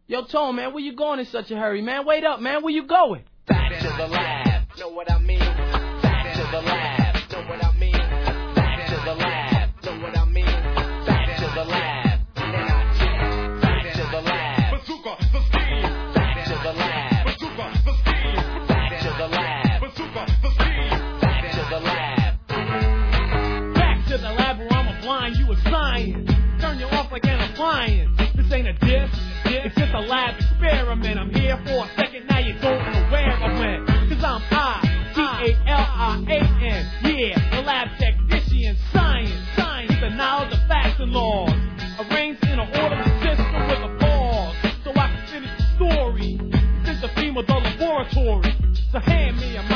Yo, Tone, man, where you going in such a hurry, man? Wait up, man, where you going? Back to the lab, know what I mean? Back to the lab, know what I mean? Back to the lab, know what I mean? Back to the lab, back to the lab. Bazooka, the scheme. Back to the lab. Bazooka, the scheme. Back to the lab. Bazooka, the scheme. Back to the lab. Back to the lab where I'm applying you a science. Turn you off like an appliance. This ain't a diss, it's just a lab experiment. I'm here for a second, now you don't know where I went. Cause I'm I-T-A-L-I-A-N. Yeah, the lab technician, science. With the knowledge of facts and laws. Arranged in an orderly system with a pause. So I can finish the story. Since the theme of the laboratory. So hand me a